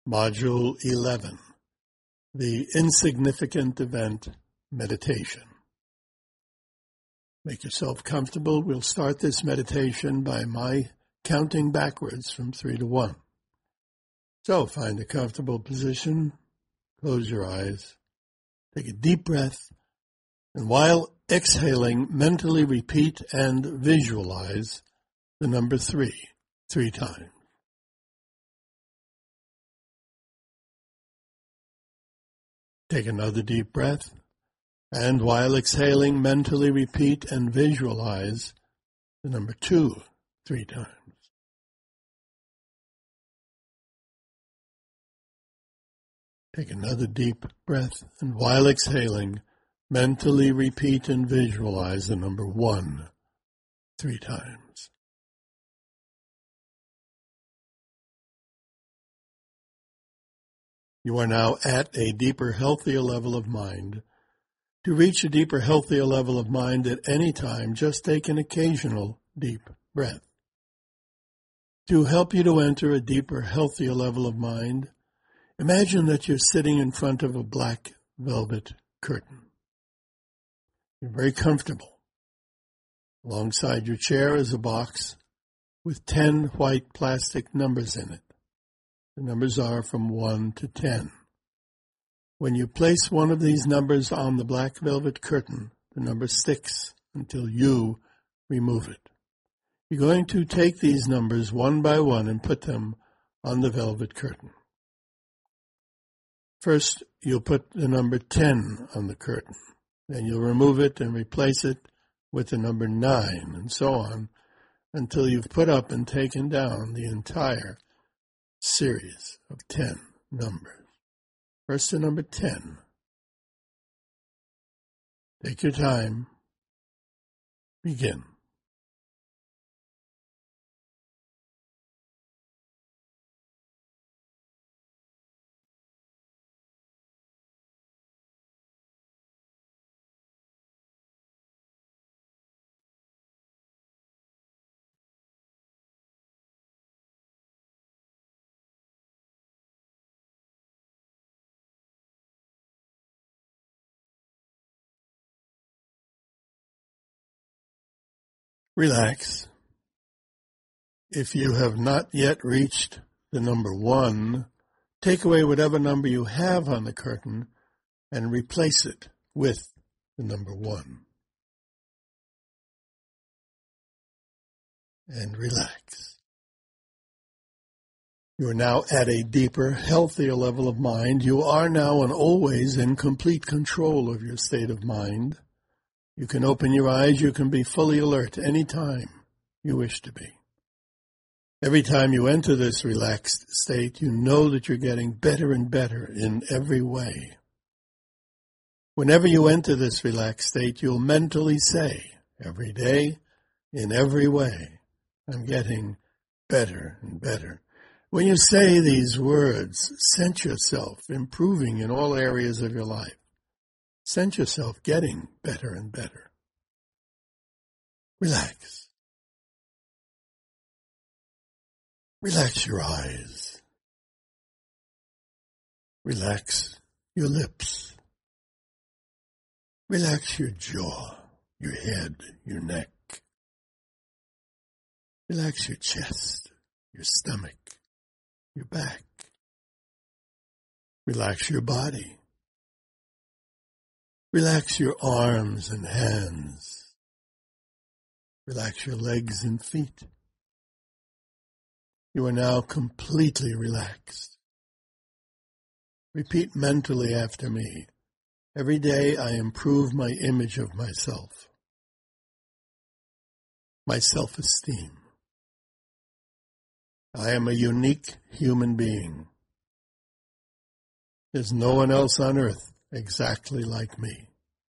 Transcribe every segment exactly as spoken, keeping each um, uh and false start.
Module eleven, the Insignificant Event Meditation. Make yourself comfortable. We'll start this meditation by my counting backwards from three to one. So find a comfortable position, close your eyes, take a deep breath, and while exhaling, mentally repeat and visualize the number three, three times. Take another deep breath, and while exhaling, mentally repeat and visualize the number two three times. Take another deep breath, and while exhaling, mentally repeat and visualize the number one three times. You are now at a deeper, healthier level of mind. To reach a deeper, healthier level of mind at any time, just take an occasional deep breath. To help you to enter a deeper, healthier level of mind, imagine that you're sitting in front of a black velvet curtain. You're very comfortable. Alongside your chair is a box with ten white plastic numbers in it. The numbers are from one to ten. When you place one of these numbers on the black velvet curtain, the number sticks until you remove it. You're going to take these numbers one by one and put them on the velvet curtain. First, you'll put the number ten on the curtain. Then you'll remove it and replace it with the number nine, and so on, until you've put up and taken down the entire series of ten numbers. First to number ten. Take your time. Begin. Relax. If you have not yet reached the number one, take away whatever number you have on the curtain and replace it with the number one. And relax. You are now at a deeper, healthier level of mind. You are now and always in complete control of your state of mind. You can open your eyes. You can be fully alert any time you wish to be. Every time you enter this relaxed state, you know that you're getting better and better in every way. Whenever you enter this relaxed state, you'll mentally say, every day, in every way, I'm getting better and better. When you say these words, sense yourself improving in all areas of your life. Sense yourself getting better and better. Relax. Relax your eyes. Relax your lips. Relax your jaw, your head, your neck. Relax your chest, your stomach, your back. Relax your body. Relax your arms and hands. Relax your legs and feet. You are now completely relaxed. Repeat mentally after me. Every day I improve my image of myself, my self-esteem. I am a unique human being. There's no one else on earth exactly like me.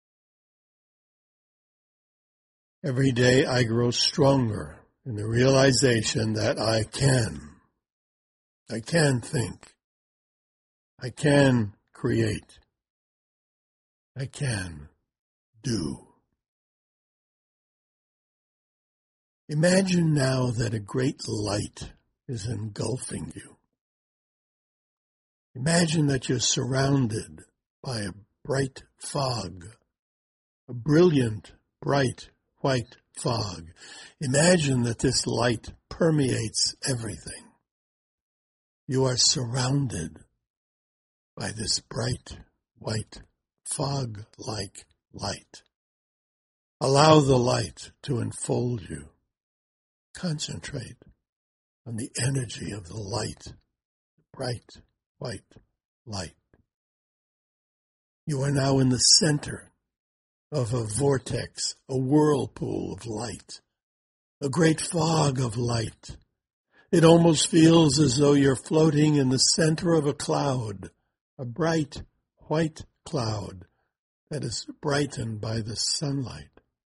Every day I grow stronger in the realization that I can. I can think. I can create. I can do. Imagine now that a great light is engulfing you. Imagine that you're surrounded by a bright fog, a brilliant, bright, white fog. Imagine that this light permeates everything. You are surrounded by this bright, white, fog-like light. Allow the light to enfold you. Concentrate on the energy of the light, the bright, white light. You are now in the center of a vortex, a whirlpool of light, a great fog of light. It almost feels as though you're floating in the center of a cloud, a bright white cloud that is brightened by the sunlight.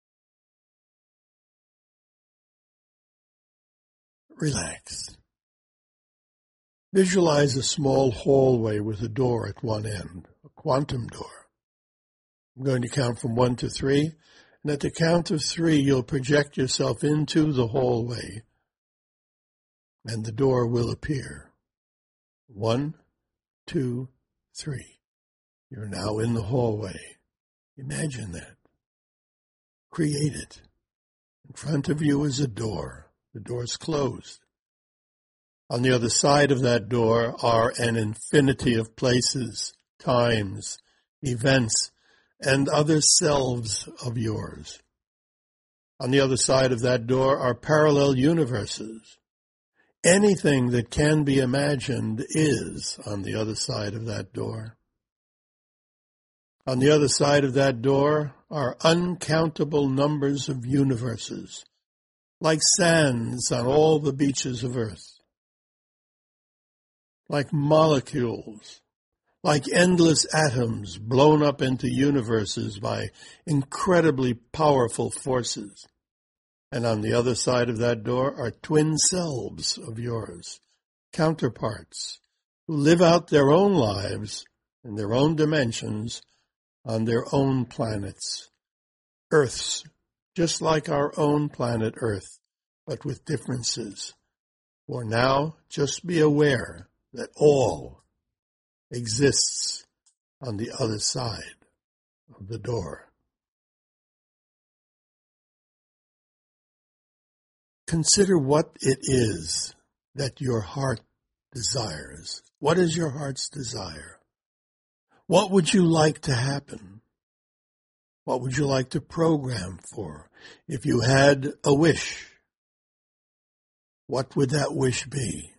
Relax. Visualize a small hallway with a door at one end, a quantum door. I'm going to count from one to three, and at the count of three, you'll project yourself into the hallway, and the door will appear. One, two, three. You're now in the hallway. Imagine that. Create it. In front of you is a door. The door's closed. On the other side of that door are an infinity of places, times, events, and other selves of yours. On the other side of that door are parallel universes. Anything that can be imagined is on the other side of that door. On the other side of that door are uncountable numbers of universes, like sands on all the beaches of Earth, like molecules, like endless atoms blown up into universes by incredibly powerful forces. And on the other side of that door are twin selves of yours, counterparts, who live out their own lives in their own dimensions on their own planets, Earths, just like our own planet Earth, but with differences. For now, just be aware that all exists on the other side of the door. Consider what it is that your heart desires. What is your heart's desire? What would you like to happen? What would you like to program for? If you had a wish, what would that wish be?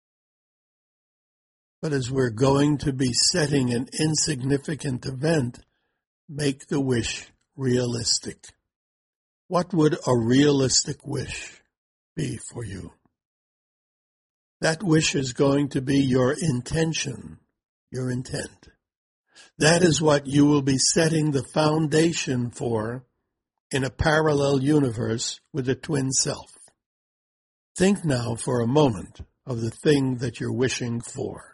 But as we're going to be setting an insignificant event, make the wish realistic. What would a realistic wish be for you? That wish is going to be your intention, your intent. That is what you will be setting the foundation for in a parallel universe with a twin self. Think now for a moment of the thing that you're wishing for.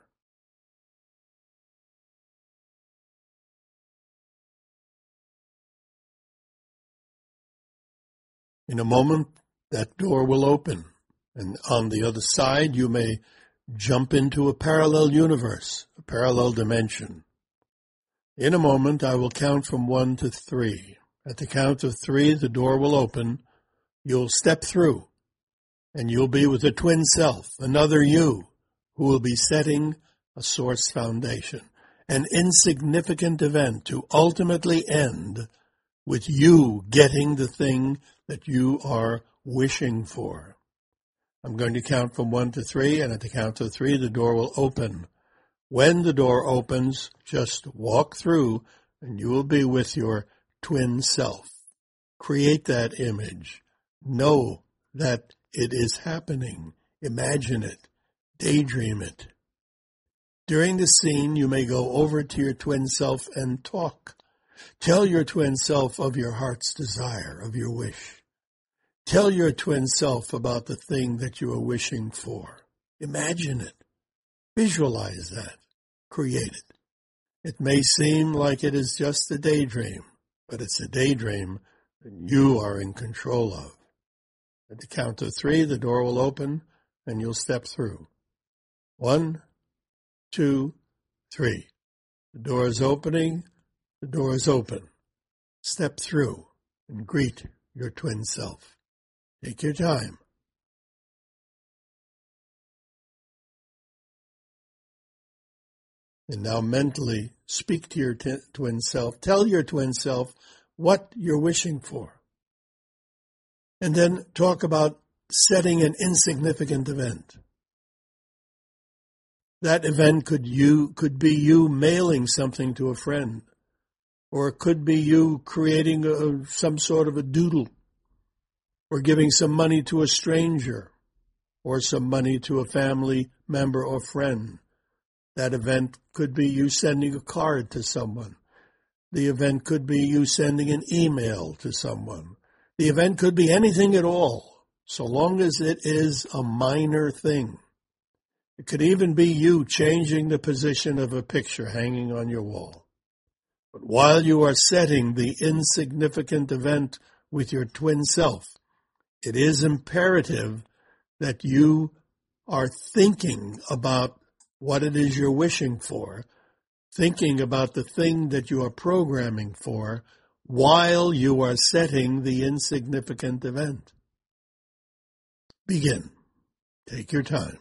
In a moment, that door will open, and on the other side you may jump into a parallel universe, a parallel dimension. In a moment, I will count from one to three. At the count of three, the door will open. You'll step through, and you'll be with a twin self, another you, who will be setting a source foundation, an insignificant event to ultimately end with you getting the thing that you are wishing for. I'm going to count from one to three, and at the count of three, the door will open. When the door opens, just walk through, and you will be with your twin self. Create that image. Know that it is happening. Imagine it. Daydream it. During the scene, you may go over to your twin self and talk. Tell your twin self of your heart's desire, of your wish. Tell your twin self about the thing that you are wishing for. Imagine it. Visualize that. Create it. It may seem like it is just a daydream, but it's a daydream that you are in control of. At the count of three, the door will open and you'll step through. One, two, three. The door is opening. The door is open. Step through and greet your twin self. Take your time. And now mentally speak to your t- twin self. Tell your twin self what you're wishing for. And then talk about setting an insignificant event. That event could you could be you mailing something to a friend, or it could be you creating a, some sort of a doodle, or giving some money to a stranger, or some money to a family member or friend. That event could be you sending a card to someone. The event could be you sending an email to someone. The event could be anything at all, so long as it is a minor thing. It could even be you changing the position of a picture hanging on your wall. But while you are setting the insignificant event with your twin self, it is imperative that you are thinking about what it is you're wishing for, thinking about the thing that you are programming for while you are setting the insignificant event. Begin. Take your time.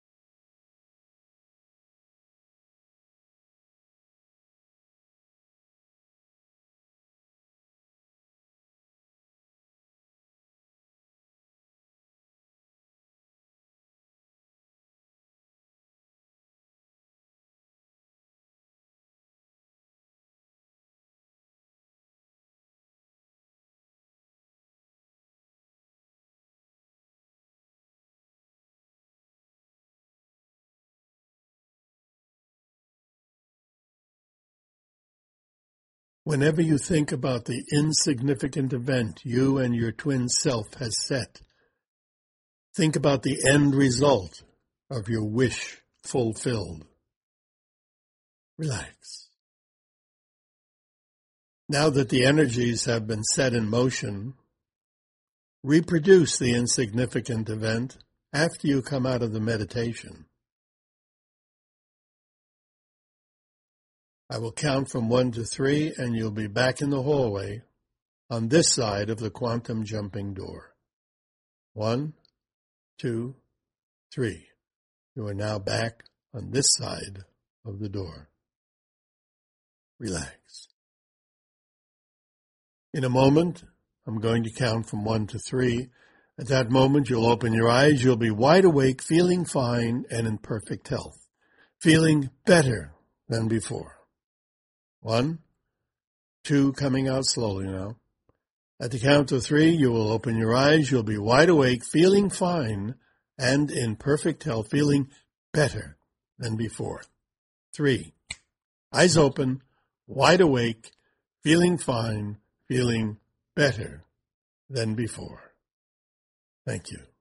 Whenever you think about the insignificant event you and your twin self has set, think about the end result of your wish fulfilled. Relax. Now that the energies have been set in motion, reproduce the insignificant event after you come out of the meditation. I will count from one to three, and you'll be back in the hallway on this side of the quantum jumping door. One, two, three. You are now back on this side of the door. Relax. In a moment, I'm going to count from one to three. At that moment, you'll open your eyes. You'll be wide awake, feeling fine and in perfect health, feeling better than before. One, two, coming out slowly now. At the count of three, you will open your eyes. You'll be wide awake, feeling fine and in perfect health, feeling better than before. Three, eyes open, wide awake, feeling fine, feeling better than before. Thank you.